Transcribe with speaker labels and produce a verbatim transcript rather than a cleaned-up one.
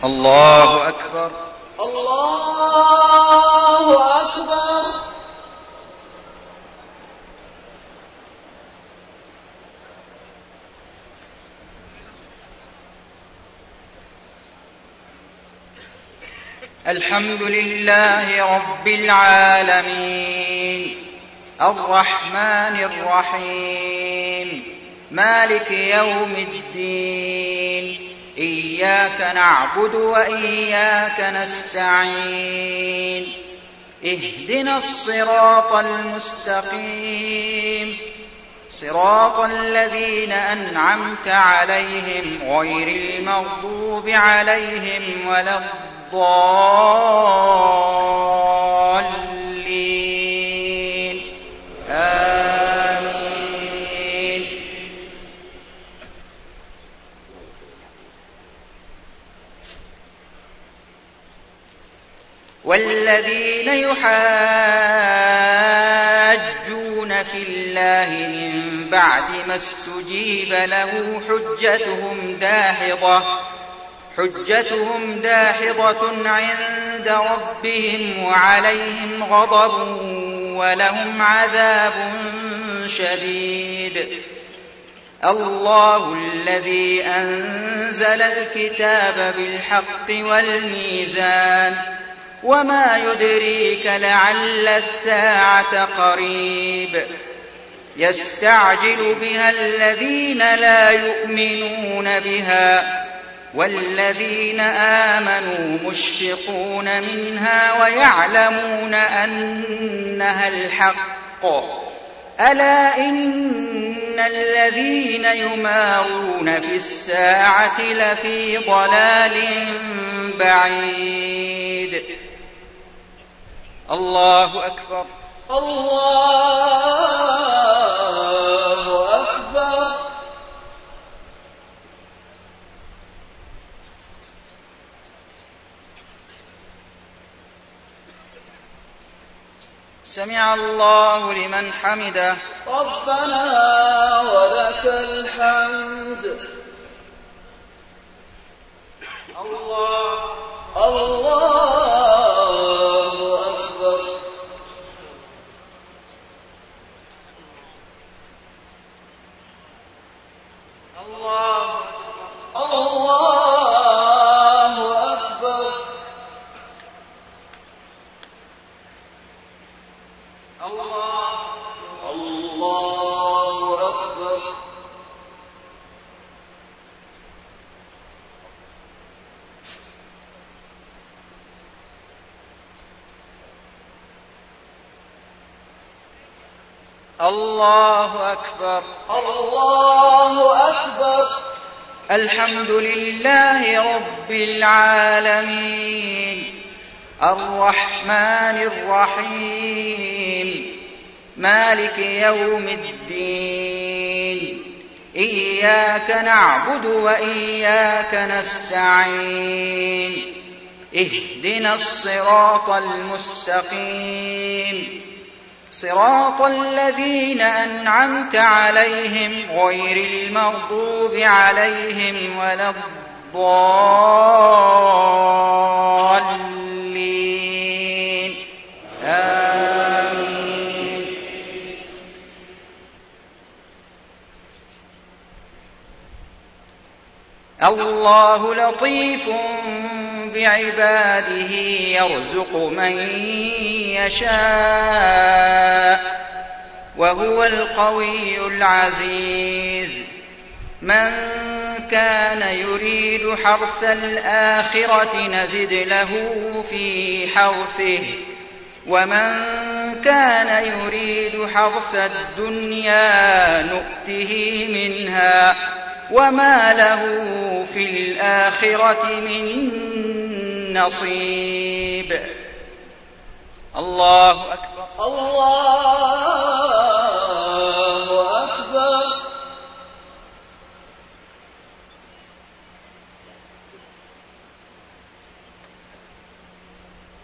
Speaker 1: الله أكبر.
Speaker 2: الله أكبر.
Speaker 1: الحمد لله رب العالمين الرحمن الرحيم مالك يوم الدين إياك نعبد وإياك نستعين اهدنا الصراط المستقيم صراط الذين أنعمت عليهم غير المغضوب عليهم ولا الضالين آمين. والذين يحاجون في الله من بعد ما استجيب له حجتهم داحضة حجتهم داحضة عند ربهم وعليهم غضب ولهم عذاب شديد. الله الذي أنزل الكتاب بالحق والميزان وما يدريك لعل الساعة قريب يستعجل بها الذين لا يؤمنون بها والذين آمنوا مشفقون منها ويعلمون أنها الحق ألا إن الذين يمارون في الساعة لفي ضلال بعيد. الله أكبر.
Speaker 2: الله أكبر.
Speaker 1: سمع الله لمن حمده.
Speaker 2: ربنا ولك الحمد.
Speaker 1: الله
Speaker 2: الله أكبر.
Speaker 1: الله
Speaker 2: الله أكبر.
Speaker 1: الله
Speaker 2: الله أكبر.
Speaker 1: الله أكبر.
Speaker 2: الله أكبر.
Speaker 1: الحمد لله رب العالمين الرحمن الرحيم مالك يوم الدين إياك نعبد وإياك نستعين اهدنا الصراط المستقيم صراط الذين أنعمت عليهم غير المغضوب عليهم ولا الضالين آمين. الله لطيف بعباده يرزق من يشاء وهو القوي العزيز. من كان يريد حرث الآخرة نزد له في حرثه ومن كان يريد حرث الدنيا نؤته منها وما له في الآخرة من نصيب. الله أكبر.
Speaker 2: الله